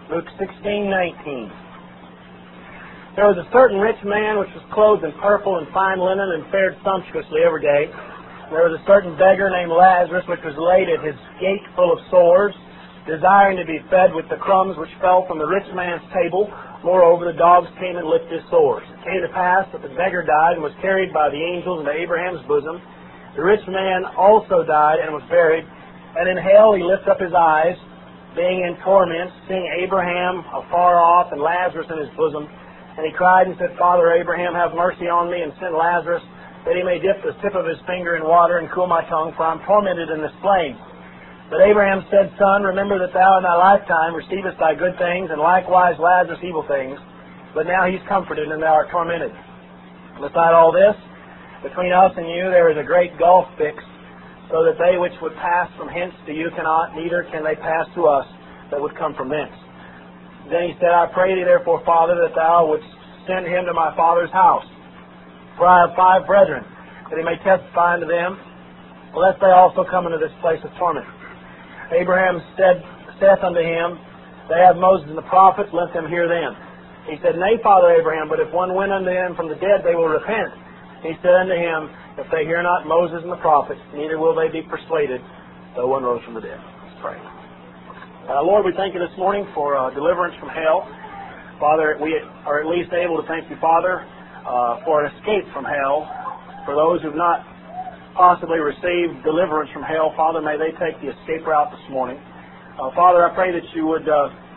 Luke 16:19. There was a certain rich man which was clothed in purple and fine linen and fared sumptuously every day. There was a certain beggar named Lazarus which was laid at his gate full of sores, desiring to be fed with the crumbs which fell from the rich man's table. Moreover, the dogs came and licked his sores. It came to pass that the beggar died and was carried by the angels into Abraham's bosom. The rich man also died and was buried. And in hell he lifted up his eyes, being in torment, seeing Abraham afar off and Lazarus in his bosom. And he cried and said, Father Abraham, have mercy on me, and send Lazarus, that he may dip the tip of his finger in water and cool my tongue, for I am tormented in this flame. But Abraham said, Son, remember that thou in thy lifetime receivest thy good things, and likewise Lazarus evil things. But now he's comforted, and thou art tormented. Beside all this, between us and you there is a great gulf fixed, so that they which would pass from hence to you cannot, neither can they pass to us that would come from thence. Then he said, I pray thee therefore, Father, that thou wouldst send him to my father's house. For I have 5 brethren, that he may testify unto them, lest they also come into this place of torment. Abraham saith unto him, They have Moses and the prophets, let them hear them. He said, Nay, Father Abraham, but if one went unto them from the dead, they will repent. He said unto him, If they hear not Moses and the prophets, neither will they be persuaded, though one rose from the dead. Let's pray. Lord, we thank you this morning for deliverance from hell. Father, we are at least able to thank you, Father, for an escape from hell. For those who have not possibly received deliverance from hell, Father, may they take the escape route this morning. Father, I pray that you would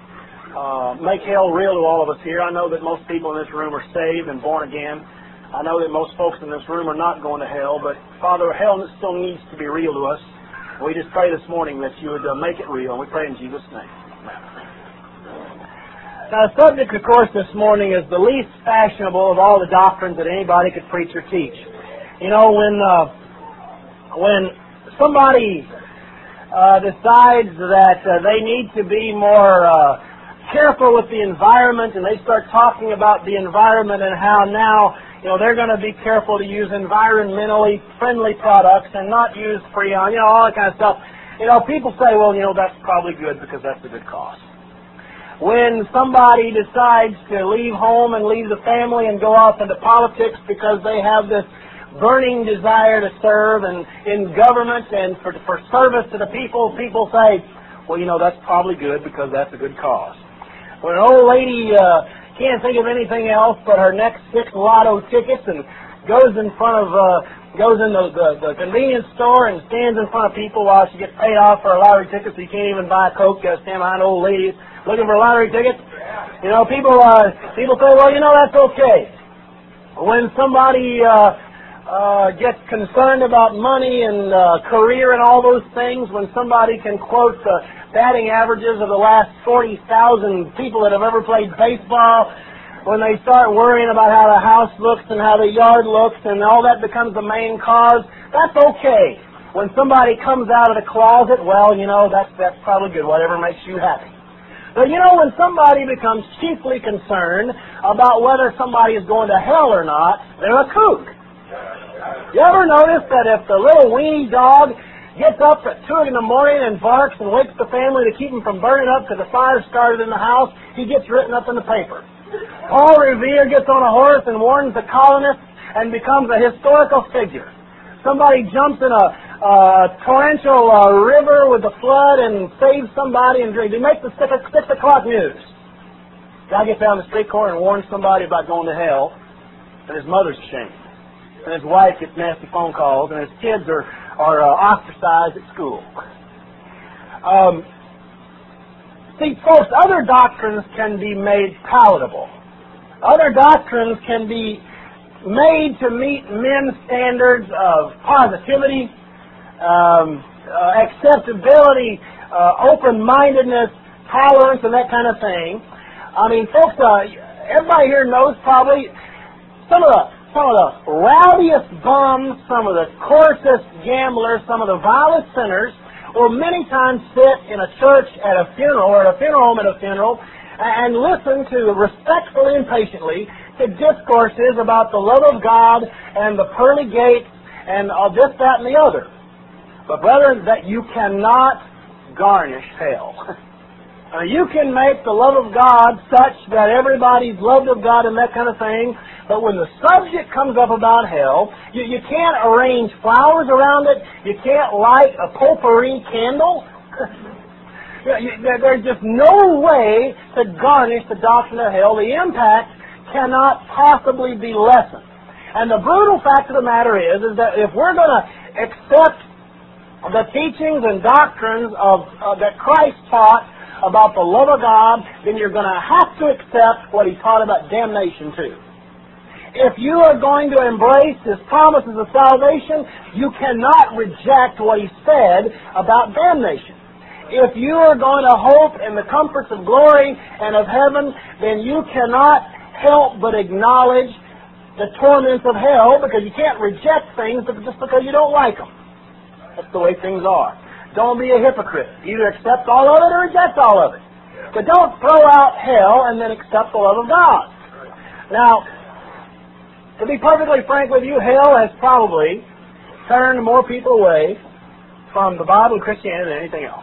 make hell real to all of us here. I know that most people in this room are saved and born again. I know that most folks in this room are not going to hell, but Father, hell still needs to be real to us. We just pray this morning that you would make it real, and we pray in Jesus' name. Amen. Now, the subject, of course, this morning is the least fashionable of all the doctrines that anybody could preach or teach. You know, when somebody decides that they need to be more careful with the environment, and they start talking about the environment and how now, they're going to be careful to use environmentally friendly products and not use Freon, all that kind of stuff. People say, well, that's probably good because that's a good cause. When somebody decides to leave home and leave the family and go off into politics because they have this burning desire to serve and in government and for service to the people, people say, well, that's probably good because that's a good cause. When an old lady can't think of anything else but her next 6 lotto tickets and goes in the convenience store and stands in front of people while she gets paid off for a lottery ticket, so you can't even buy a Coke. You got to stand behind old ladies looking for a lottery ticket. People say, well, that's okay. When somebody gets concerned about money and career and all those things, when somebody can quote the batting averages of the last 40,000 people that have ever played baseball, when they start worrying about how the house looks and how the yard looks and all that becomes the main cause, that's okay. When somebody comes out of the closet, well, that's probably good, whatever makes you happy. But when somebody becomes chiefly concerned about whether somebody is going to hell or not, they're a kook. You ever notice that if the little weenie dog gets up at 2 in the morning and barks and wakes the family to keep him from burning up because the fire started in the house, he gets written up in the paper. Paul Revere gets on a horse and warns the colonists and becomes a historical figure. Somebody jumps in a torrential river with the flood and saves somebody and they make the 6 o'clock news. Guy gets down the street corner and warns somebody about going to hell, and his mother's ashamed. And his wife gets nasty phone calls, and his kids are ostracized at school. See, folks, other doctrines can be made palatable. Other doctrines can be made to meet men's standards of positivity, acceptability, open-mindedness, tolerance, and that kind of thing. I mean, folks, everybody here knows probably some of the rowdiest bums, some of the coarsest gamblers, some of the vilest sinners will many times sit in a church at a funeral or at a funeral home at a funeral and listen to respectfully and patiently to discourses about the love of God and the pearly gates and this, that, and the other. But, brethren, that you cannot garnish hell. You can make the love of God such that everybody's loved of God and that kind of thing, but when the subject comes up about hell, you can't arrange flowers around it, you can't light a potpourri candle. There's just no way to garnish the doctrine of hell. The impact cannot possibly be lessened. And the brutal fact of the matter is that if we're going to accept the teachings and doctrines that Christ taught about the love of God, then you're going to have to accept what He taught about damnation too. If you are going to embrace His promises of salvation, you cannot reject what He said about damnation. If you are going to hope in the comforts of glory and of heaven, then you cannot help but acknowledge the torments of hell, because you can't reject things just because you don't like them. That's the way things are. Don't be a hypocrite. Either accept all of it or reject all of it. But don't throw out hell and then accept the love of God. Now, to be perfectly frank with you, hell has probably turned more people away from the Bible and Christianity than anything else.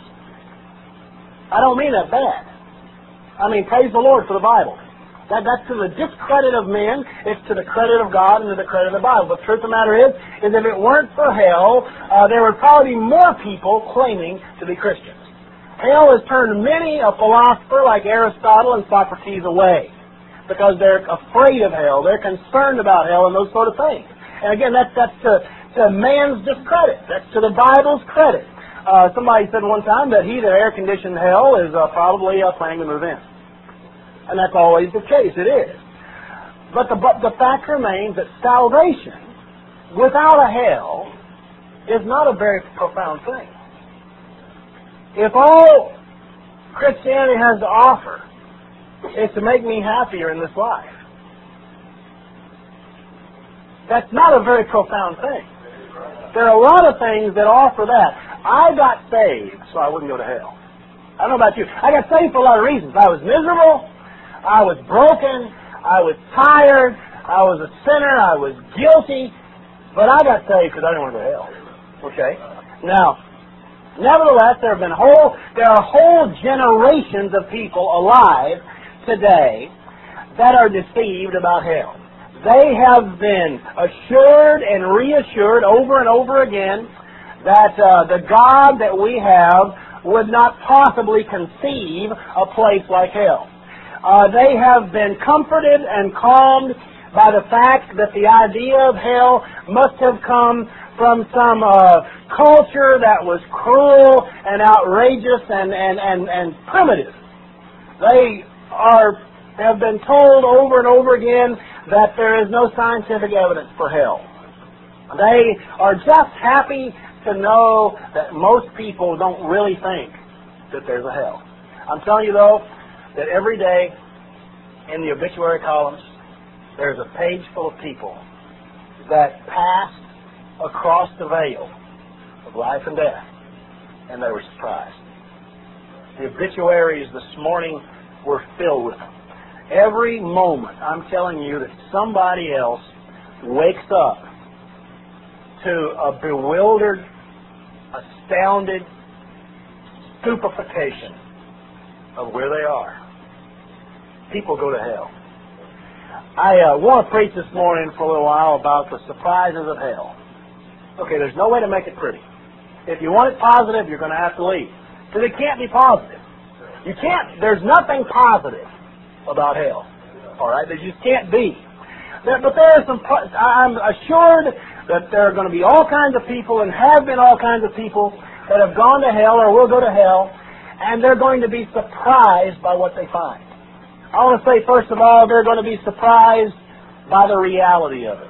I don't mean that bad. I mean, praise the Lord for the Bible. That's to the discredit of men, it's to the credit of God and to the credit of the Bible. But the truth of the matter is if it weren't for hell, there would probably be more people claiming to be Christians. Hell has turned many a philosopher like Aristotle and Socrates away because they're afraid of hell. They're concerned about hell and those sort of things. And again, that's to man's discredit. That's to the Bible's credit. Somebody said one time that he that air-conditioned hell is probably planning to move in. And that's always the case. It is. But the fact remains that salvation without a hell is not a very profound thing. If all Christianity has to offer is to make me happier in this life, that's not a very profound thing. There are a lot of things that offer that. I got saved so I wouldn't go to hell. I don't know about you. I got saved for a lot of reasons. I was miserable. I was broken, I was tired, I was a sinner, I was guilty, but I got saved because I didn't want to go to hell. Okay? Now, nevertheless, there are whole generations of people alive today that are deceived about hell. They have been assured and reassured over and over again that the God that we have would not possibly conceive a place like hell. They have been comforted and calmed by the fact that the idea of hell must have come from some culture that was cruel and outrageous and primitive. They have been told over and over again that there is no scientific evidence for hell. They are just happy to know that most people don't really think that there's a hell. I'm telling you, though, that every day in the obituary columns, there's a page full of people that passed across the veil of life and death, and they were surprised. The obituaries this morning were filled with them. Every moment, I'm telling you that somebody else wakes up to a bewildered, astounded stupefaction of where they are. People go to hell. I want to preach this morning for a little while about the surprises of hell. Okay, there's no way to make it pretty. If you want it positive, you're going to have to leave. Because it can't be positive. There's nothing positive about hell. All right? There just can't be. But I'm assured that there are going to be all kinds of people and have been all kinds of people that have gone to hell or will go to hell, and they're going to be surprised by what they find. I want to say, first of all, they're going to be surprised by the reality of it.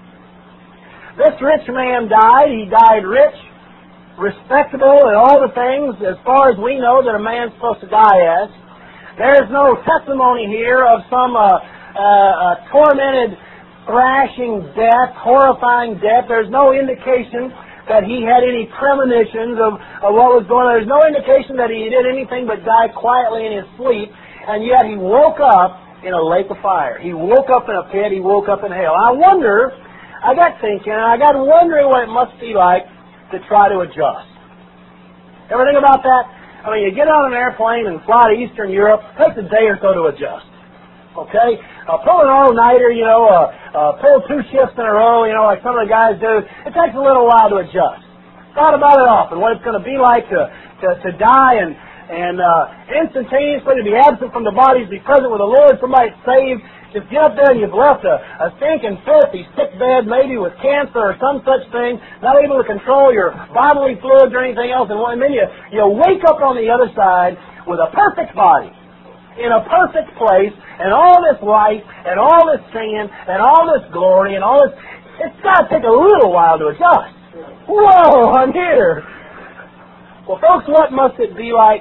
This rich man died. He died rich, respectable, and all the things, as far as we know, that a man's supposed to die as. There's no testimony here of some tormented, thrashing death, horrifying death. There's no indication that he had any premonitions of what was going on. There's no indication that he did anything but die quietly in his sleep. And yet he woke up in a lake of fire. He woke up in a pit. He woke up in hell. I got thinking, and I got wondering what it must be like to try to adjust. Ever think about that? I mean, you get on an airplane and fly to Eastern Europe, it takes a day or so to adjust. Okay? Pull an all-nighter, pull 2 shifts in a row, like some of the guys do. It takes a little while to adjust. Thought about it often, what it's going to be like to die and instantaneously to be absent from the body, to be present with the Lord, somebody saved. Just get up there and you've left a stinking filthy sick bed, maybe with cancer or some such thing, not able to control your bodily fluids or anything else, and then you wake up on the other side with a perfect body, in a perfect place, and all this light, and all this singing, and all this glory, and all this. It's got to take a little while to adjust. Whoa, I'm here. Well, folks, what must it be like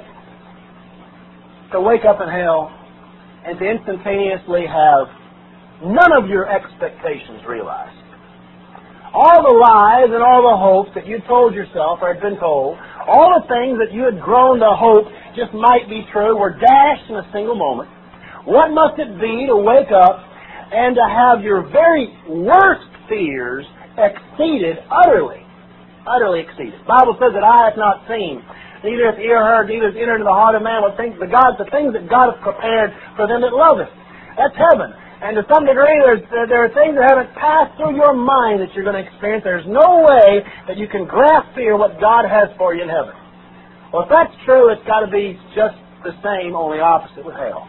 to wake up in hell and to instantaneously have none of your expectations realized? All the lies and all the hopes that you told yourself or had been told, all the things that you had grown to hope just might be true, were dashed in a single moment. What must it be to wake up and to have your very worst fears exceeded utterly? Utterly exceeded. The Bible says that eye hath not seen, neither hath ear heard, neither hath entered into the heart of man the things that God hath prepared for them that love Him. That's heaven. And to some degree, there are things that haven't passed through your mind that you're going to experience. There's no way that you can grasp here what God has for you in heaven. Well, if that's true, it's got to be just the same, only opposite with hell.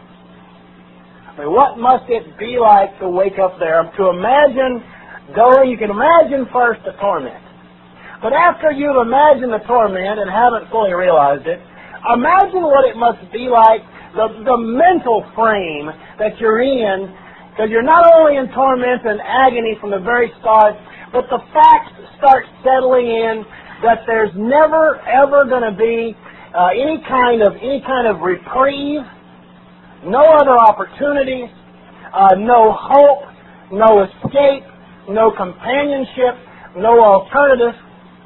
I mean, what must it be like to wake up there? To imagine going, you can imagine first the torment. But after you've imagined the torment and haven't fully realized it, imagine what it must be like, the mental frame that you're in, because you're not only in torment and agony from the very start, but the facts start settling in that there's never ever going to be any kind of reprieve, no other opportunities, no hope, no escape, no companionship, no alternative.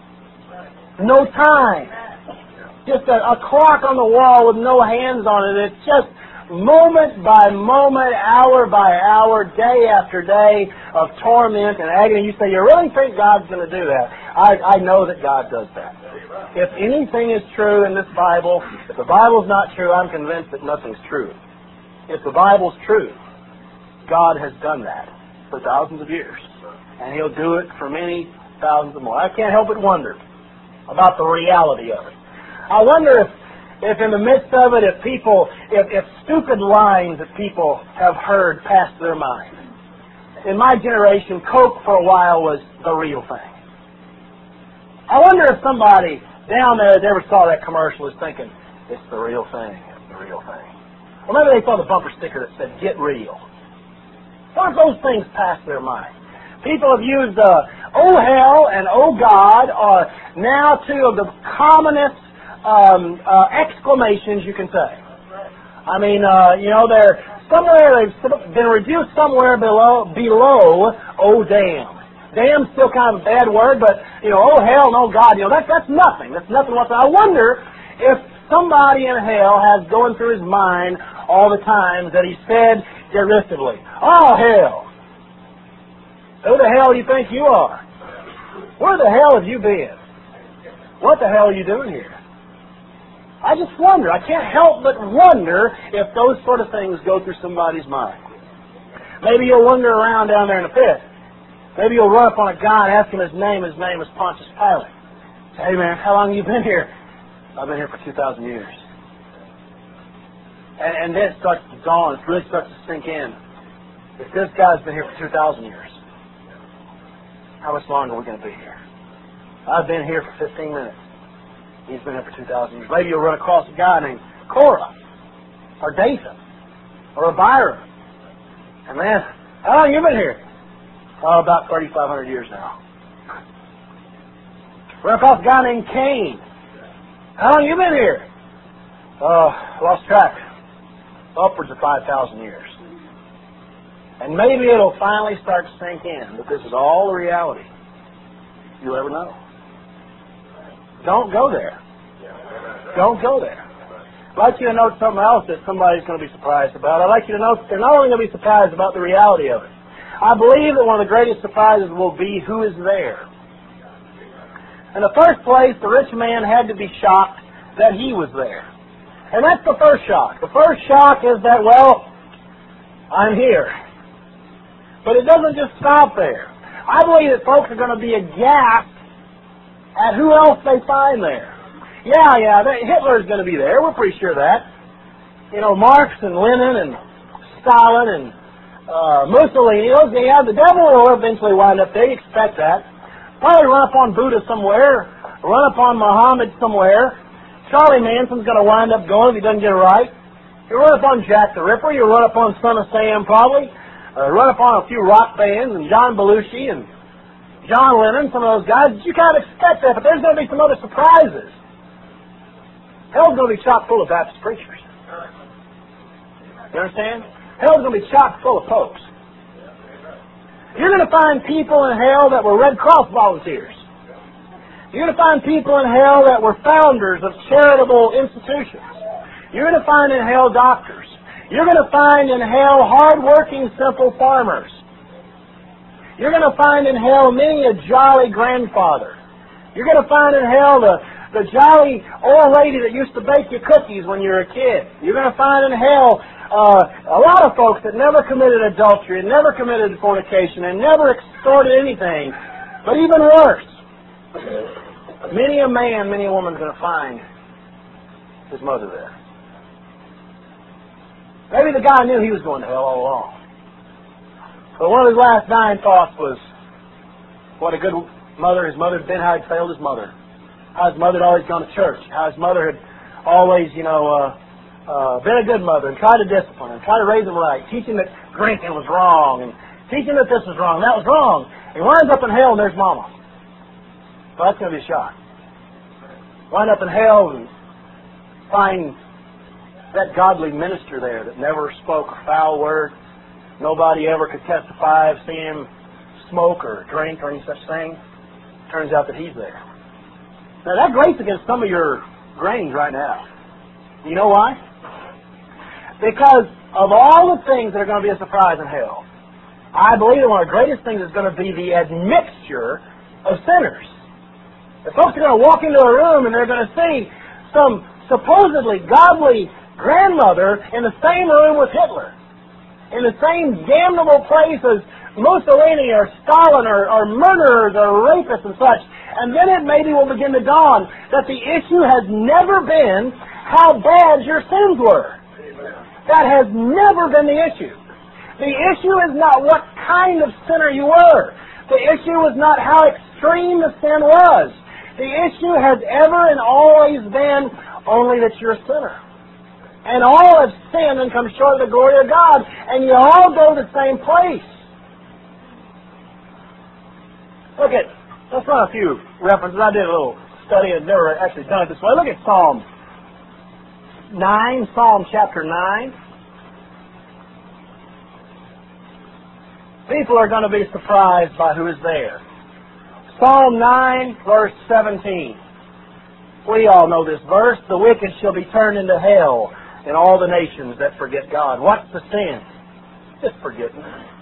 No time. Just a clock on the wall with no hands on it. It's just moment by moment, hour by hour, day after day of torment and agony. You say, you really think God's going to do that? I know that God does that. If anything is true in this Bible, if the Bible's not true, I'm convinced that nothing's true. If the Bible's true, God has done that for thousands of years. And He'll do it for many thousands of more. I can't help but wonder about the reality of it. I wonder if in the midst of it, if stupid lines that people have heard pass their mind. In my generation, Coke for a while was the real thing. I wonder if somebody down there that ever saw that commercial is thinking, it's the real thing, it's the real thing. Or maybe they saw the bumper sticker that said, get real. What if those things pass their mind? People have used oh hell and oh God are now two of the commonest exclamations you can say. I mean, they're somewhere, they've been reduced somewhere below oh damn. Damn's still kind of a bad word, but, oh hell and oh God, that's nothing. That's nothing whatsoever. I wonder if somebody in hell has going through his mind all the times that he said derisively, oh hell. Who the hell do you think you are? Where the hell have you been? What the hell are you doing here? I just wonder. I can't help but wonder if those sort of things go through somebody's mind. Maybe you'll wander around down there in the pit. Maybe you'll run up on a guy and ask him his name. His name is Pontius Pilate. Say, hey man, how long have you been here? I've been here for 2,000 years. And then it starts to dawn. It really starts to sink in. If this guy's been here for 2,000 years, how much longer are we going to be here? I've been here for 15 minutes. He's been here for 2,000 years. Maybe you'll run across a guy named Korah, or Dathan, or Abiram. And man, how long have you been here? Oh, about 3,500 years now. Run across a guy named Cain. How long have you been here? Oh, lost track. Upwards of 5,000 years. And maybe it'll finally start to sink in that this is all the reality you'll ever know. Don't go there. Don't go there. I'd like you to note something else that somebody's going to be surprised about. I'd like you to note that they're not only going to be surprised about the reality of it. I believe that one of the greatest surprises will be who is there. In the first place, the rich man had to be shocked that he was there. And that's the first shock. The first shock is that, well, I'm here. But it doesn't just stop there. I believe that folks are going to be aghast at who else they find there. Yeah, Hitler's going to be there. We're pretty sure of that. You know, Marx and Lenin and Stalin and Mussolini, the devil will eventually wind up there. You expect that. Probably run up on Buddha somewhere, run up on Muhammad somewhere. Charlie Manson's going to wind up going if he doesn't get it right. You run up on Jack the Ripper, you run up on Son of Sam probably, run up on a few rock bands and John Belushi and John Lennon, some of those guys. You kind of expect that, but there's going to be some other surprises. Hell's going to be chock full of Baptist preachers. You understand? Hell's going to be chock full of folks. You're going to find people in hell that were Red Cross volunteers. You're going to find people in hell that were founders of charitable institutions. You're going to find in hell doctors. You're going to find in hell hard-working, simple farmers. You're going to find in hell many a jolly grandfather. You're going to find in hell the jolly old lady that used to bake you cookies when you were a kid. You're going to find in hell a lot of folks that never committed adultery and never committed fornication and never extorted anything. But even worse, many a man, many a woman is going to find his mother there. Maybe the guy knew he was going to hell all along. But one of his last dying thoughts was what a good mother his mother had been, how he'd failed his mother. How his mother had always gone to church. How his mother had always, been a good mother and tried to discipline him, tried to raise him right, teach him that drinking was wrong and teach him that this was wrong, that was wrong. He winds up in hell and there's Mama. Well, that's going to be a shock. Wind up in hell and find that godly minister there that never spoke a foul word. Nobody ever could testify of seeing him smoke or drink or any such thing. Turns out that he's there. Now that grates against some of your grains right now. You know why? Because of all the things that are going to be a surprise in hell, I believe that one of the greatest things is going to be the admixture of sinners. The folks are going to walk into a room and they're going to see some supposedly godly grandmother in the same room with Hitler, in the same damnable place as Mussolini or Stalin or murderers or rapists and such. And then it maybe will begin to dawn that the issue has never been how bad your sins were. That has never been the issue. The issue is not what kind of sinner you were. The issue is not how extreme the sin was. The issue has ever and always been only that you're a sinner. And all have sinned and come short of the glory of God. And you all go to the same place. Let's run a few references. I did a little study. I've never actually done it this way. Look at Psalm 9, Psalm chapter 9. People are going to be surprised by who is there. Psalm 9, verse 17. We all know this verse. The wicked shall be turned into hell, and all the nations that forget God. What's the sin? Just forgetting.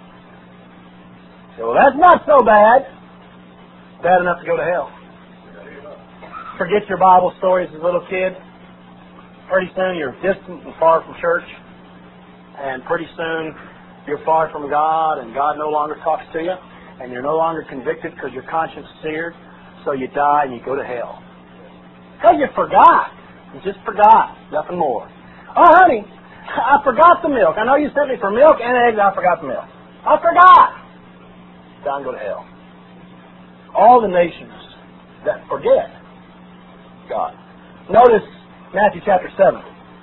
So that's not so bad. Bad enough to go to hell. Forget your Bible stories as a little kid. Pretty soon you're distant and far from church. And pretty soon you're far from God, and God no longer talks to you. And you're no longer convicted because your conscience is seared. So you die and you go to hell. Because you forgot. You just forgot. Nothing more. Oh, honey, I forgot the milk. I know you sent me for milk and eggs. I forgot the milk. I forgot. Die and go to hell. All the nations that forget God. Notice Matthew chapter 7.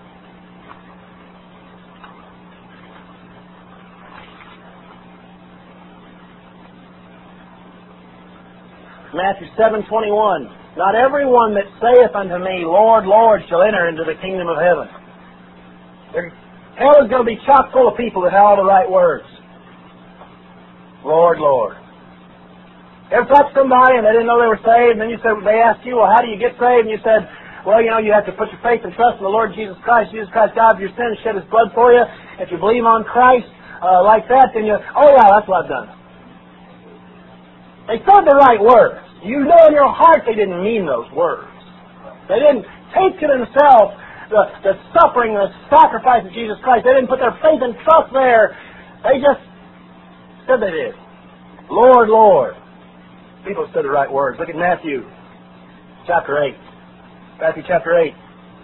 Matthew 7:21. Not everyone that saith unto me, Lord, Lord, shall enter into the kingdom of heaven. Hell is going to be chock full of people that have all the right words. Lord, Lord. Ever touched somebody and they didn't know they were saved, and then they asked you, well, how do you get saved? And you said, well, you have to put your faith and trust in the Lord Jesus Christ. Jesus Christ died for your sins, shed His blood for you. If you believe on Christ like that, then oh yeah, that's what I've done. They said the right words. You know in your heart they didn't mean those words. They didn't take to themselves the suffering, the sacrifice of Jesus Christ. They didn't put their faith and trust there. They just said they did. Lord, Lord. People said the right words. Look at Matthew chapter 8. Matthew chapter 8.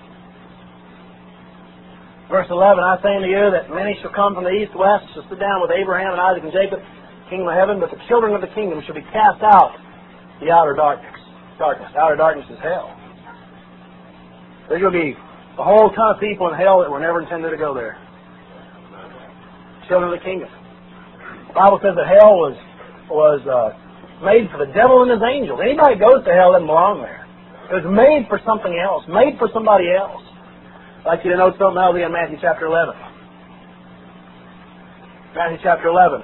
Verse 11, I say unto you that many shall come from the east, west, shall sit down with Abraham and Isaac and Jacob, kingdom of heaven, but the children of the kingdom shall be cast out the outer darkness. Outer darkness is hell. There's going to be a whole ton of people in hell that were never intended to go there. Children of the kingdom. The Bible says that hell was made for the devil and his angels. Anybody who goes to hell doesn't belong there. It was made for something else, made for somebody else. I'd like you to note something else in Matthew chapter 11. Matthew chapter 11.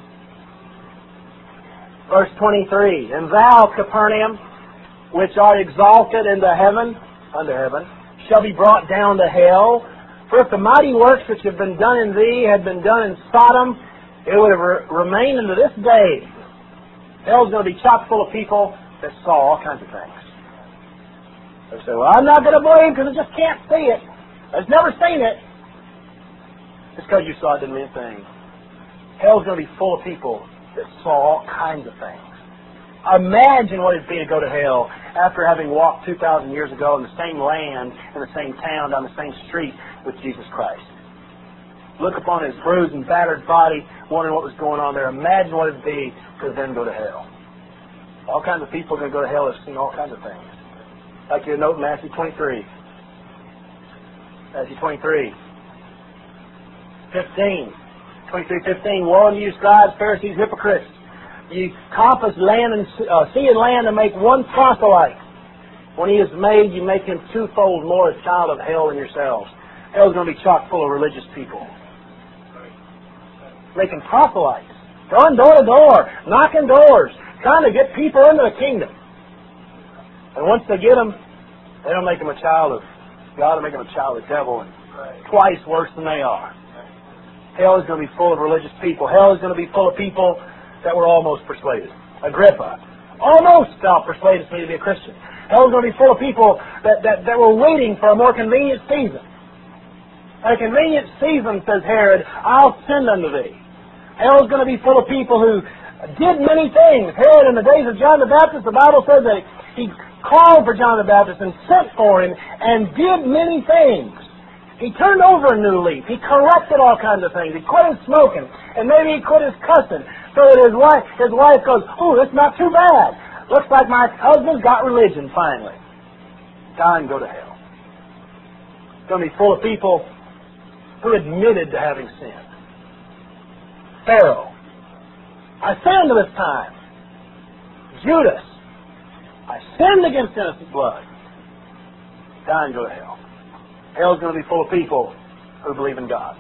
Verse 23. And thou, Capernaum, which art exalted into heaven, unto heaven, shall be brought down to hell. For if the mighty works which have been done in thee had been done in Sodom, it would have remained unto this day. Hell's going to be chock full of people that saw all kinds of things. They say, well, I'm not going to believe because I just can't see it. I've never seen it. Just because you saw it didn't mean a thing. Hell's going to be full of people that saw all kinds of things. Imagine what it'd be to go to hell after having walked 2,000 years ago in the same land, in the same town, down the same street with Jesus Christ. Look upon his bruised and battered body, wondering what was going on there. Imagine what it'd be to then go to hell. All kinds of people are going to go to hell. Have seen all kinds of things. Like you note in Matthew 23. Matthew 23. 15. 23:15. Woe unto you, scribes, Pharisees, hypocrites! Ye compass land and sea and land to make one proselyte. When he is made, you make him twofold more a child of hell than yourselves. Hell's going to be chock full of religious people. Making proselytes. Going door to door, knocking doors, trying to get people into the kingdom. And once they get them, they don't make them a child of God, they make them a child of the devil, and twice worse than they are. Hell is going to be full of religious people. Hell is going to be full of people that were almost persuaded. Agrippa almost persuaded me to be a Christian. Hell is going to be full of people that were waiting for a more convenient season. At a convenient season, says Herod, I'll send unto thee. Hell is going to be full of people who did many things. Herod, in the days of John the Baptist, the Bible says that he called for John the Baptist and sent for him and did many things. He turned over a new leaf. He corrected all kinds of things. He quit his smoking. And maybe he quit his cussing. So that his wife goes, ooh, that's not too bad. Looks like my husband's got religion finally. Die and go to hell. It's going to be full of people who admitted to having sinned. Pharaoh. I sinned this time. Judas. I sinned against innocent blood. Die and go to hell. Hell's going to be full of people who believe in God.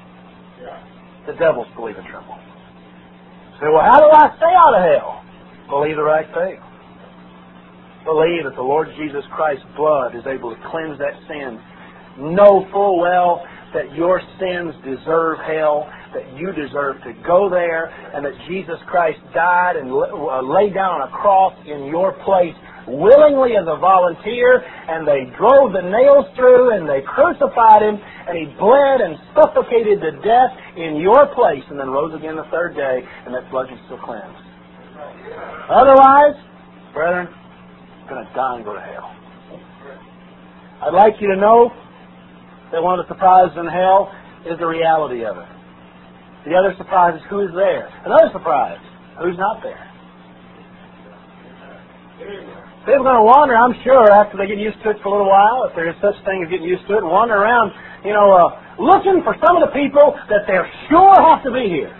The devils believe and tremble. Say, well, how do I stay out of hell? Believe the right thing. Believe that the Lord Jesus Christ's blood is able to cleanse that sin. Know full well that your sins deserve hell, that you deserve to go there, and that Jesus Christ died and laid down on a cross in your place willingly as a volunteer, and they drove the nails through and they crucified him, and he bled and suffocated to death in your place and then rose again the third day, and that blood is still cleansed. Otherwise, brethren, you're going to die and go to hell. I'd like you to know that one of the surprises in hell is the reality of it. The other surprise is who is there. Another surprise, who's not there. People are going to wander, I'm sure, after they get used to it for a little while, if there is such thing as getting used to it, and wander around, looking for some of the people that they're sure have to be here.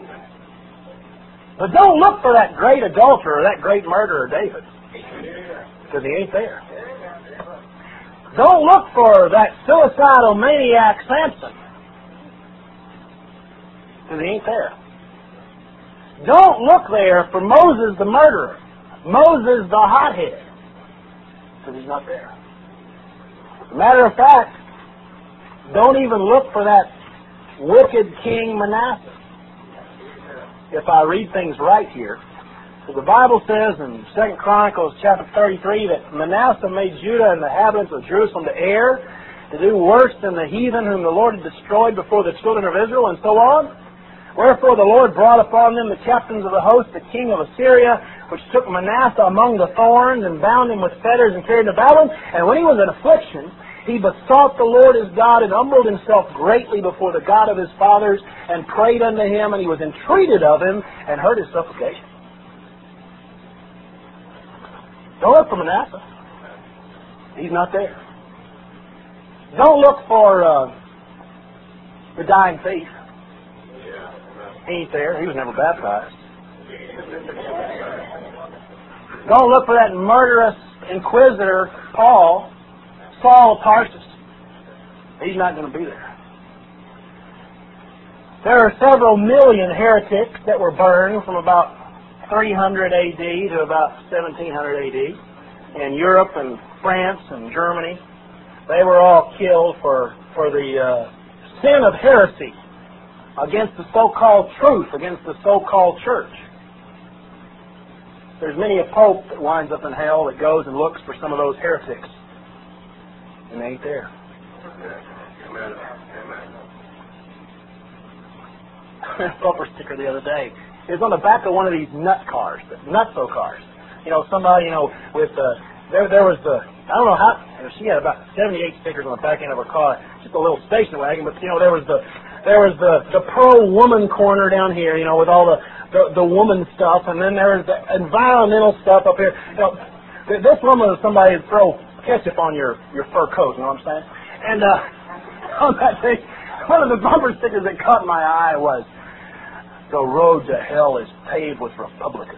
But don't look for that great adulterer or that great murderer, David, because he ain't there. Don't look for that suicidal maniac, Samson, because he ain't there. Don't look there for Moses the murderer, Moses the hothead, because he's not there. As a matter of fact, don't even look for that wicked king Manasseh. If I read things right here, so the Bible says in 2 Chronicles chapter 33 that Manasseh made Judah and the inhabitants of Jerusalem to err, to do worse than the heathen whom the Lord had destroyed before the children of Israel, and so on. Wherefore the Lord brought upon them the captains of the host, the king of Assyria, which took Manasseh among the thorns, and bound him with fetters, and carried him to Babylon. And when he was in affliction, he besought the Lord his God, and humbled himself greatly before the God of his fathers, and prayed unto him, and he was entreated of him, and heard his supplication. Don't look for Manasseh. He's not there. Don't look for the dying thief. He ain't there. He was never baptized. Don't look for that murderous inquisitor, Saul of Tarsus. He's not going to be there. There are several million heretics that were burned from about 300 AD to about 1700 AD in Europe and France and Germany. They were all killed for the sin of heresy against the so-called truth, against the so-called church. There's many a pope that winds up in hell that goes and looks for some of those heretics. And they ain't there. Amen. Bumper sticker the other day. It was on the back of one of these nut cars, nutso cars. You know, somebody, with there was the, I don't know how, she had about 78 stickers on the back end of her car, just a little station wagon, but there was the pro-woman corner down here, with all the woman stuff, and then there was the environmental stuff up here. This woman was somebody who'd throw ketchup on your fur coat, you know what I'm saying? And on that thing, one of the bumper stickers that caught my eye was, "The road to hell is paved with Republicans."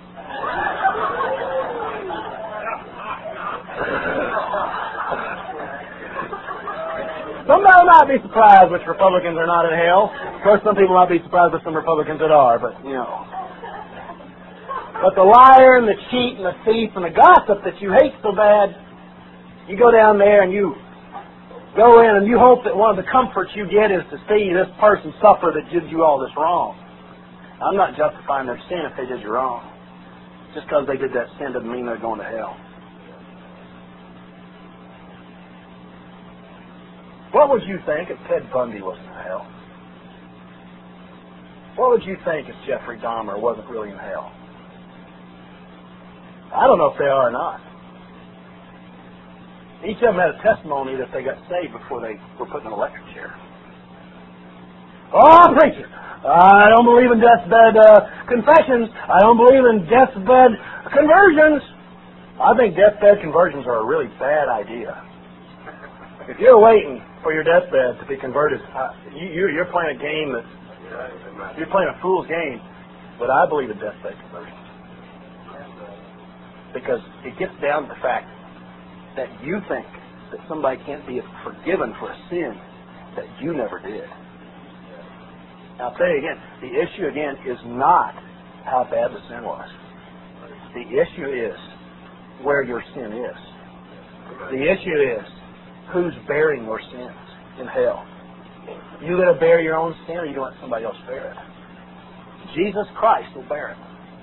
Somebody might be surprised which Republicans are not in hell. Of course, some people might be surprised with some Republicans that are, but, But the liar and the cheat and the thief and the gossip that you hate so bad, you go down there and you go in and you hope that one of the comforts you get is to see this person suffer that did you all this wrong. I'm not justifying their sin if they did you wrong. Just because they did that sin doesn't mean they're going to hell. What would you think if Ted Bundy wasn't in hell? What would you think if Jeffrey Dahmer wasn't really in hell? I don't know if they are or not. Each of them had a testimony that they got saved before they were put in an electric chair. Oh, preacher, I don't believe in deathbed confessions. I don't believe in deathbed conversions. I think deathbed conversions are a really bad idea. If you're waiting for your deathbed to be converted, you're playing a game you're playing a fool's game. But I believe in deathbed conversions. Because it gets down to the fact that you think that somebody can't be forgiven for a sin that you never did. Now I'll tell you again, the issue again is not how bad the sin was. The issue is where your sin is. The issue is who's bearing your sins in hell. You going to bear your own sin, or you going to let somebody else bear it? Jesus Christ will bear it.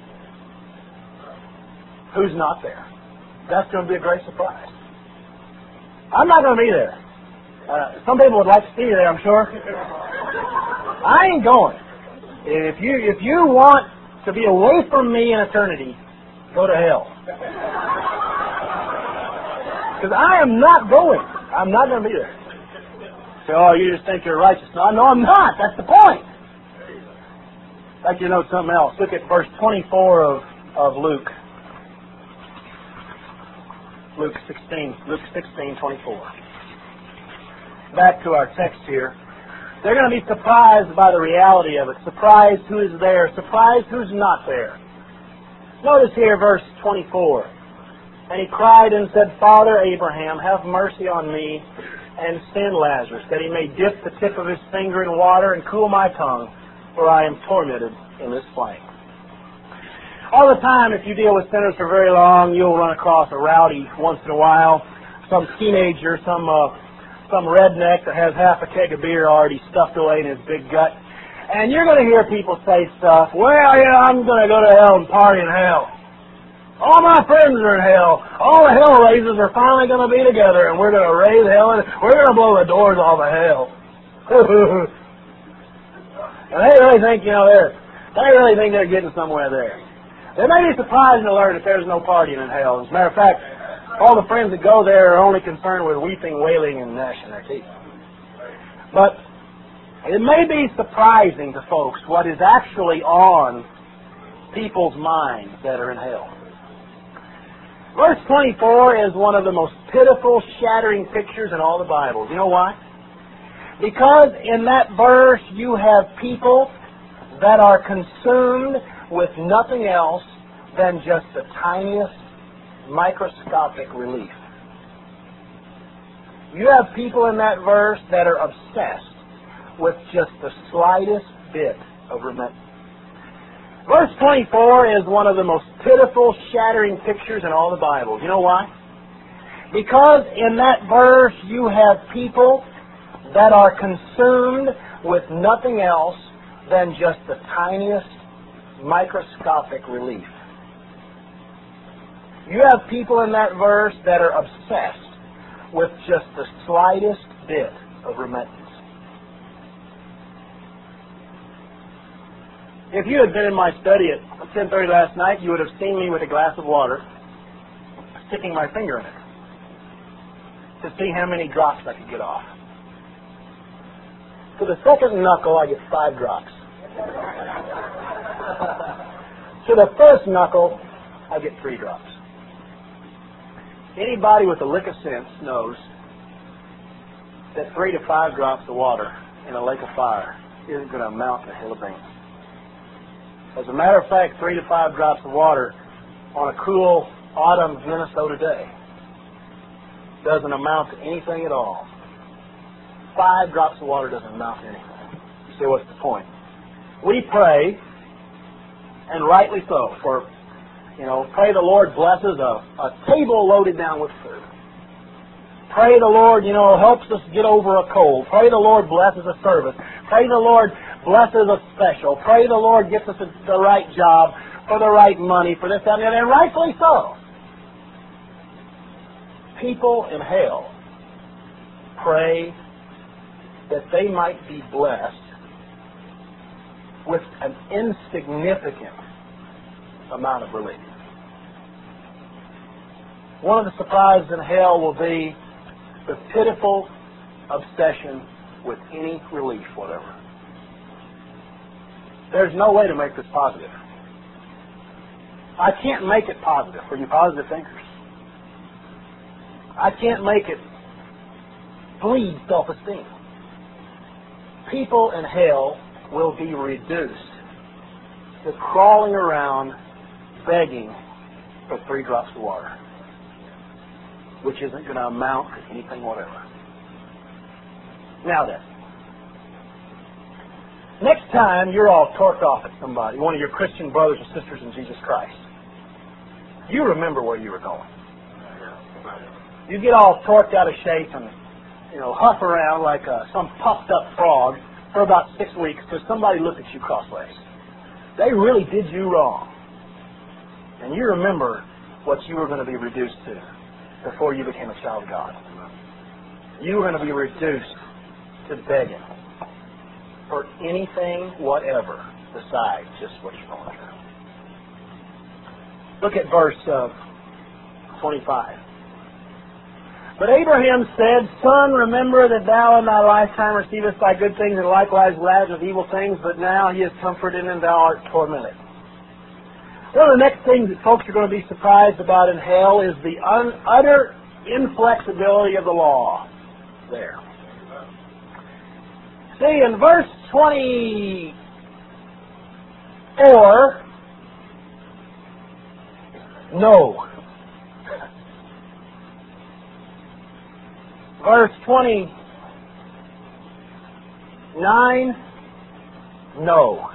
Who's not there? That's going to be a great surprise. I'm not going to be there. Some people would like to see you there, I'm sure. I ain't going. If you want to be away from me in eternity, go to hell. Because I am not going. I'm not going to be there. Say, oh, you just think you're righteous. No, I'm not. That's the point. I'd like you to know something else. Look at verse 24 of Luke. Luke 16:24. Back to our text here. They're going to be surprised by the reality of it. Surprised who is there. Surprised who's not there. Notice here verse 24. And he cried and said, Father Abraham, have mercy on me, and send Lazarus, that he may dip the tip of his finger in water and cool my tongue, for I am tormented in this flame. All the time, if you deal with sinners for very long, you'll run across a rowdy once in a while, some teenager, some redneck that has half a keg of beer already stuffed away in his big gut. And you're going to hear people say stuff, well, I'm going to go to hell and party in hell. All my friends are in hell. All the hell raisers are finally going to be together, and we're going to raise hell, and we're going to blow the doors off of hell. And they really think, they're getting somewhere there. They may be surprised to learn that there's no partying in hell. As a matter of fact, all the friends that go there are only concerned with weeping, wailing, and gnashing their teeth. But it may be surprising to folks what is actually on people's minds that are in hell. Verse 24 is one of the most pitiful, shattering pictures in all the Bible. You know why? Because in that verse you have people that are consumed with nothing else than just the tiniest microscopic relief. You have people in that verse that are obsessed with just the slightest bit of remittance. Verse 24 is one of the most pitiful, shattering pictures in all the Bible. You know why? Because in that verse you have people that are consumed with nothing else than just the tiniest microscopic relief. You have people in that verse that are obsessed with just the slightest bit of remittance. If you had been in my study at 10:30 last night, you would have seen me with a glass of water, sticking my finger in it to see how many drops I could get off. To the second knuckle, I get 5 drops. To the first knuckle, I get 3 drops. Anybody with a lick of sense knows that 3 to 5 drops of water in a lake of fire isn't going to amount to a hill of beans. As a matter of fact, 3 to 5 drops of water on a cool autumn Minnesota day doesn't amount to anything at all. 5 drops of water doesn't amount to anything. You see, what's the point? We pray, and rightly so, for, pray the Lord blesses a table loaded down with food. Pray the Lord, helps us get over a cold. Pray the Lord blesses a service. Pray the Lord blesses a special. Pray the Lord gets us the right job, for the right money, for this, that, and the other, and rightfully so. People in hell pray that they might be blessed with an insignificant amount of relief. One of the surprises in hell will be the pitiful obsession with any relief whatever. There's no way to make this positive. I can't make it positive for you positive thinkers. I can't make it bleed self-esteem. People in hell will be reduced to crawling around begging for 3 drops of water, which isn't going to amount to anything whatever. Now then, next time you're all torqued off at somebody, one of your Christian brothers or sisters in Jesus Christ, you remember where you were going. You get all torqued out of shape and huff around like some puffed up frog for about 6 weeks because somebody looked at you crossways. They really did you wrong. And you remember what you were going to be reduced to before you became a child of God. You were going to be reduced to begging for anything whatever besides just what you're going through. Look at verse 25. But Abraham said, Son, remember that thou in thy lifetime receivest thy good things, and likewise lads of evil things, but now he is comforted and thou art tormented. One of the next things that folks are going to be surprised about in hell is the utter inflexibility of the law there. See, in verse 24, no. Verse 29, no.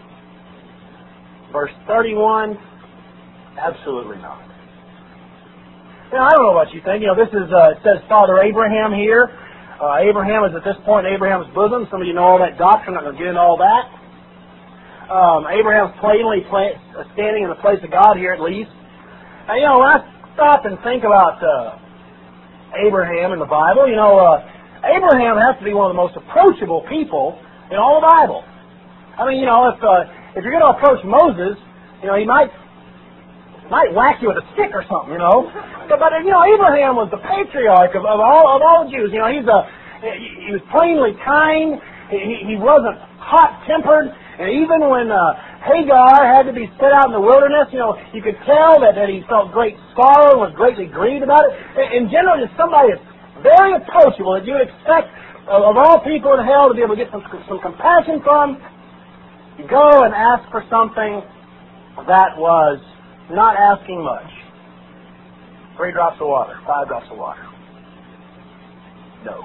Verse 31, absolutely not. Now, I don't know what you think. This is, it says Father Abraham here. Abraham is at this point in Abraham's bosom. Some of you know all that doctrine. I'm not going to get into all that. Abraham's plainly standing in the place of God here at least. When I stop and think about Abraham in the Bible, Abraham has to be one of the most approachable people in all the Bible. I mean, if you're going to approach Moses, he might whack you with a stick or something, But Abraham was the patriarch of all Jews. He was plainly kind. He wasn't hot-tempered. And even when Hagar had to be set out in the wilderness, you could tell that he felt great sorrow and was greatly grieved about it. In general, just somebody that's very approachable that you would expect of all people in hell to be able to get some compassion from. You go and ask for something that was not asking much. 3 drops of water, 5 drops of water. No.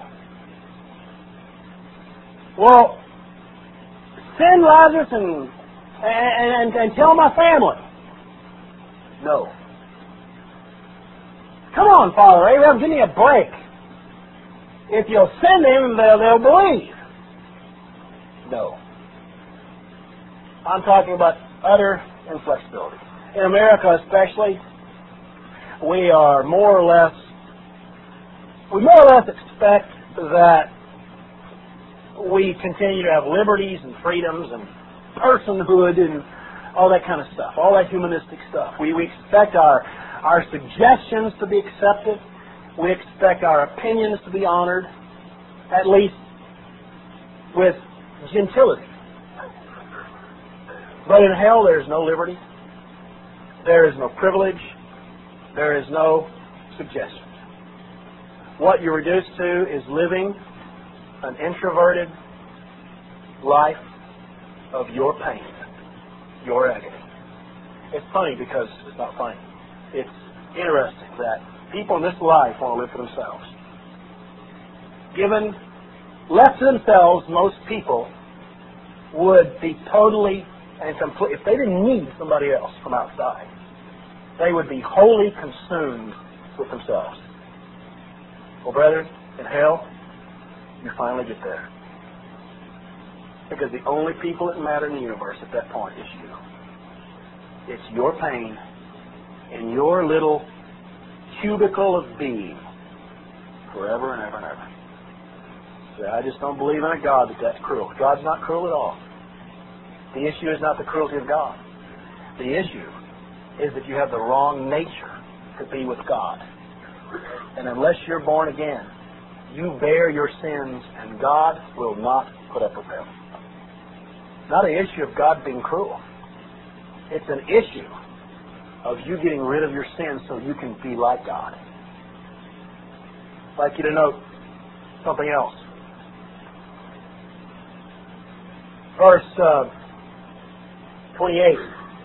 Well, send Lazarus and tell my family. No. Come on, Father Abraham, give me a break. If you'll send him, they'll believe. No. I'm talking about utter inflexibility. In America especially, we more or less expect that we continue to have liberties and freedoms and personhood and all that kind of stuff, all that humanistic stuff. We expect our suggestions to be accepted. We expect our opinions to be honored, at least with gentility. But in hell there is no liberty. There is no privilege. There is no suggestion. What you're reduced to is living an introverted life of your pain, your agony. It's funny because it's not funny. It's interesting that people in this life want to live for themselves. Left to themselves, most people would be totally and complete. If they didn't need somebody else from outside, they would be wholly consumed with themselves. Well, brethren, in hell, you finally get there. Because the only people that matter in the universe at that point is you. It's your pain in your little cubicle of being forever and ever and ever. So I just don't believe in a God that's cruel. God's not cruel at all. The issue is not the cruelty of God. The issue is that you have the wrong nature to be with God. And unless you're born again, you bear your sins, and God will not put up with them. Not an issue of God being cruel. It's an issue of you getting rid of your sins so you can be like God. I'd like you to note something else. Verse 28.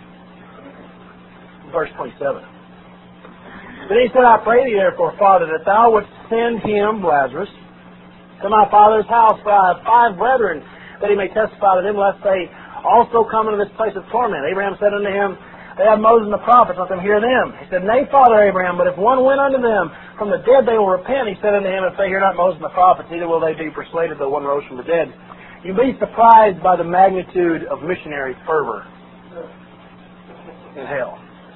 Verse 27. Then he said, I pray thee therefore, Father, that thou wouldst send him, Lazarus, to my father's house, for I have 5 brethren, that he may testify to them, lest they also come into this place of torment. Abraham said unto him, They have Moses and the prophets, let them hear them. He said, Nay, Father Abraham, but if one went unto them from the dead, they will repent. He said unto him, If they hear not Moses and the prophets, neither will they be persuaded, though one rose from the dead. You'd be surprised by the magnitude of missionary fervor in hell.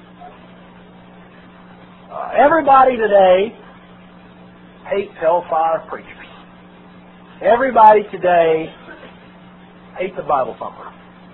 Everybody today hates hellfire preachers. Everybody today hates a Bible thumper.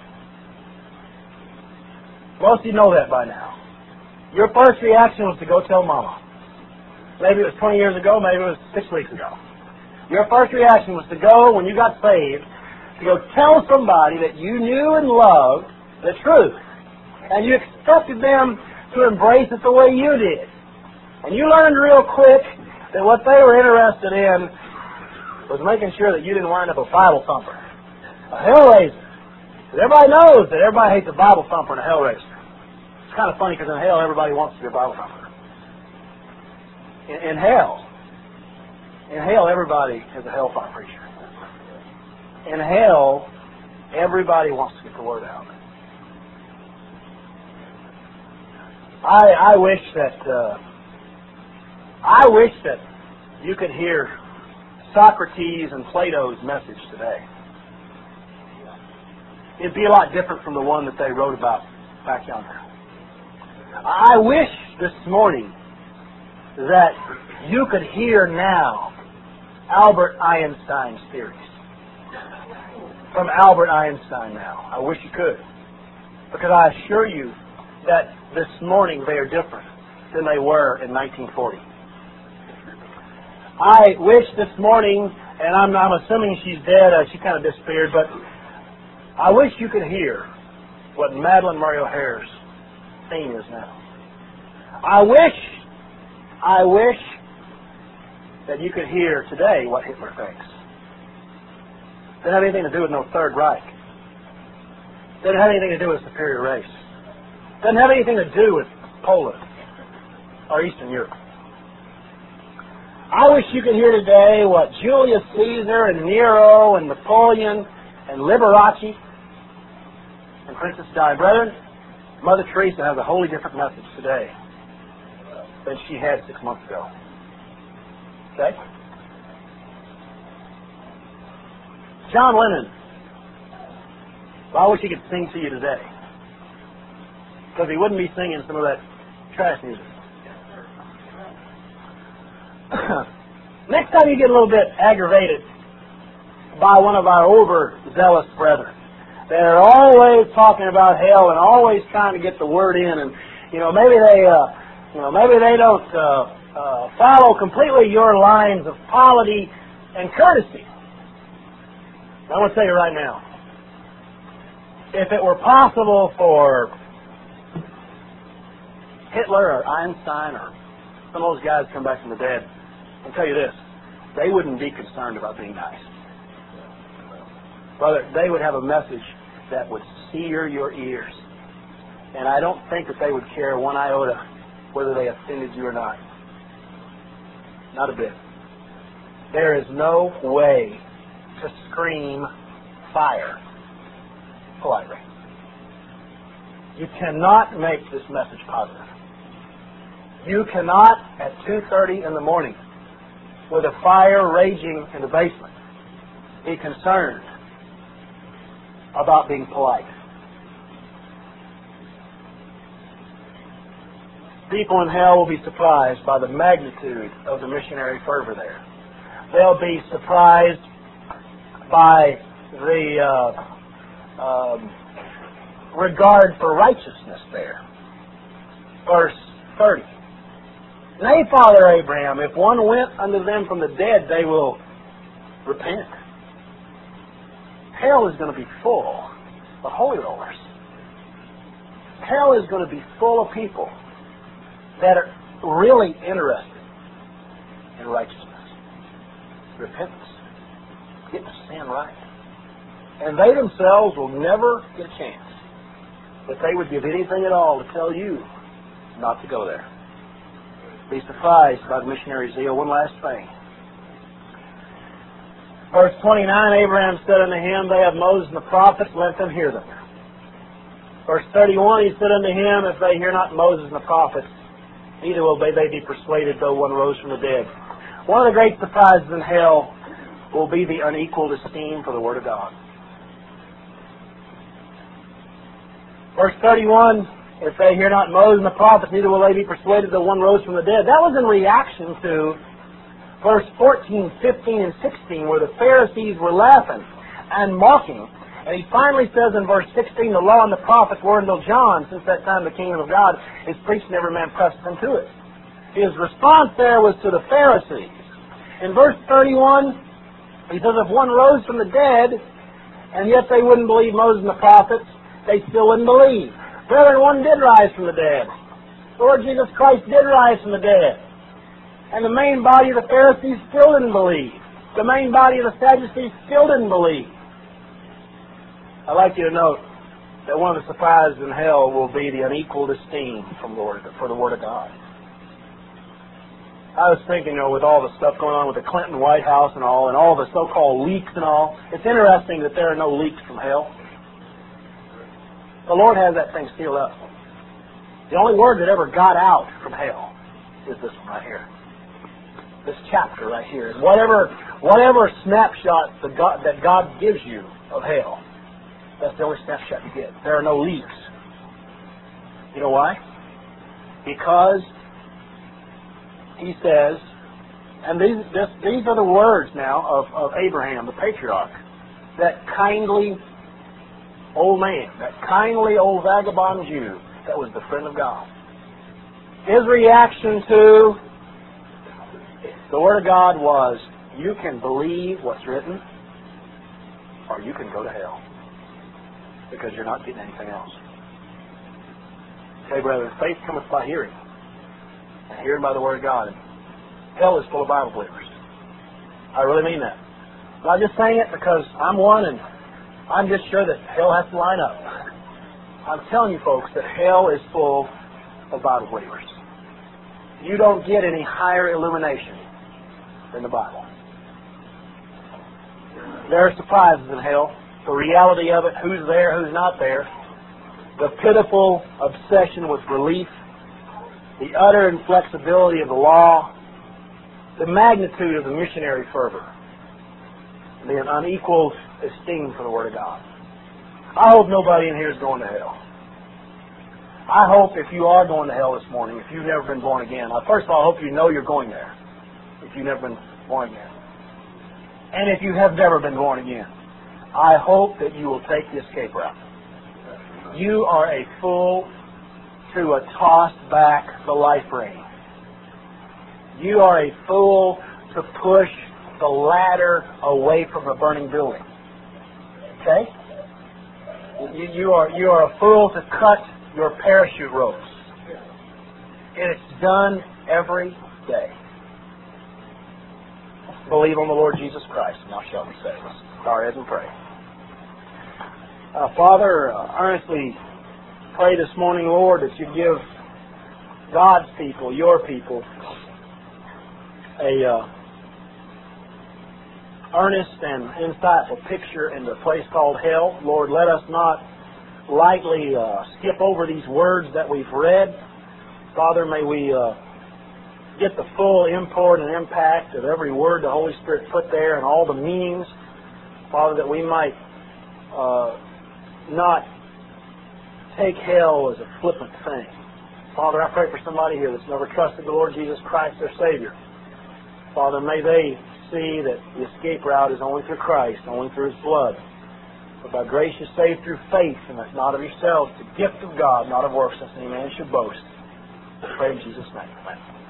Most of you know that by now. Your first reaction was to go tell Mama. Maybe it was 20 years ago, maybe it was 6 weeks ago. Your first reaction was to go, when you got saved, to go tell somebody that you knew and loved the truth. And you expected them to embrace it the way you did. And you learned real quick that what they were interested in was making sure that you didn't wind up a Bible thumper, a hellraiser. Because everybody knows that everybody hates a Bible thumper and a hellraiser. It's kind of funny because in hell everybody wants to be a Bible thumper. In hell everybody is a hellfire preacher. In hell, everybody wants to get the word out. I wish that you could hear Socrates and Plato's message today. It'd be a lot different from the one that they wrote about back yonder. I wish this morning that you could hear now Albert Einstein's theories. From Albert Einstein now. I wish you could. Because I assure you that this morning they are different than they were in 1940. I wish this morning, and I'm assuming she's dead, she kind of disappeared, but I wish you could hear what Madalyn Murray O'Hair's theme is now. I wish that you could hear today what Hitler thinks. Doesn't have anything to do with no Third Reich. Doesn't have anything to do with superior race. Doesn't have anything to do with Poland or Eastern Europe. I wish you could hear today what Julius Caesar and Nero and Napoleon and Liberace and Princess Di. Brethren, Mother Teresa has a wholly different message today than she had 6 months ago. Okay? John Lennon. Well, I wish he could sing to you today. Because he wouldn't be singing some of that trash music. Next time you get a little bit aggravated by one of our overzealous brethren, they're always talking about hell and always trying to get the word in, and maybe they don't follow completely your lines of polity and courtesy. I want to tell you right now, if it were possible for Hitler or Einstein or some of those guys to come back from the dead, I'll tell you this, they wouldn't be concerned about being nice. Brother, they would have a message that would sear your ears. And I don't think that they would care one iota whether they offended you or not. Not a bit. There is no way to scream fire politely. You cannot make this message positive. You cannot, at 2:30 in the morning, with a fire raging in the basement, be concerned about being polite. People in hell will be surprised by the magnitude of the missionary fervor there. They'll be surprised by the regard for righteousness there. Verse 30. Nay, Father Abraham, if one went unto them from the dead, they will repent. Hell is going to be full of holy rollers. Hell is going to be full of people that are really interested in righteousness, repentance, getting sin right. And they themselves will never get a chance. But they would give anything at all to tell you not to go there. Be surprised by the missionary zeal. One last thing. Verse 29, Abraham said unto him, They have Moses and the prophets, let them hear them. Verse 31, he said unto him, If they hear not Moses and the prophets, neither will they be persuaded, though one rose from the dead. One of the great surprises in hell will be the unequaled esteem for the Word of God. Verse 31, if they hear not Moses and the prophets, neither will they be persuaded, though one rose from the dead. That was in reaction to verse 14, 15, and 16, where the Pharisees were laughing and mocking. And he finally says in verse 16, the law and the prophets were until John. Since that time the kingdom of God is preached and every man presseth into it. His response there was to the Pharisees. In verse 31, he says, if one rose from the dead, and yet they wouldn't believe Moses and the prophets, they still wouldn't believe. Brethren, one did rise from the dead. The Lord Jesus Christ did rise from the dead. And the main body of the Pharisees still didn't believe. The main body of the Sadducees still didn't believe. I'd like you to note that one of the surprises in hell will be the unequaled esteem for the Word of God. I was thinking, with all the stuff going on with the Clinton White House and all the so-called leaks and all, it's interesting that there are no leaks from hell. The Lord has that thing sealed up. The only word that ever got out from hell is this one right here. This chapter right here. Whatever snapshot that God gives you of hell, that's the only snapshot you get. There are no leaks. You know why? Because he says, and these are the words now of Abraham, the patriarch, that kindly old man, that kindly old vagabond Jew that was the friend of God. His reaction to the Word of God was, you can believe what's written, or you can go to hell, because you're not getting anything else. Okay, brethren, faith cometh by hearing, and hearing by the Word of God. And hell is full of Bible believers. I really mean that. I'm not just saying it because I'm one and I'm just sure that hell has to line up. I'm telling you folks that hell is full of Bible believers. You don't get any higher illumination than the Bible. There are surprises in hell. The reality of it, who's there, who's not there. The pitiful obsession with relief. The utter inflexibility of the law. The magnitude of the missionary fervor. The unequaled esteem for the Word of God. I hope nobody in here is going to hell. I hope if you are going to hell this morning, if you've never been born again, first of all, I hope you know you're going there, if you've never been born again. And if you have never been born again, I hope that you will take the escape route. You are a fool to toss back the life ring. You are a fool to push the ladder away from a burning building. Okay? You are a fool to cut your parachute ropes. And it's done every day. Believe on the Lord Jesus Christ, and thou shalt be saved. Bow our heads and pray. Father, earnestly pray this morning, Lord, that you give God's people, your people, a earnest and insightful picture in the place called hell. Lord, let us not lightly skip over these words that we've read. Father, may we get the full import and impact of every word the Holy Spirit put there and all the meanings. Father, that we might not take hell as a flippant thing. Father, I pray for somebody here that's never trusted the Lord Jesus Christ, their Savior. Father, may they see that the escape route is only through Christ, only through His blood. But by grace you're saved through faith, and that's not of yourselves, the gift of God, not of works, lest any man should boast. I pray in Jesus' name. Amen.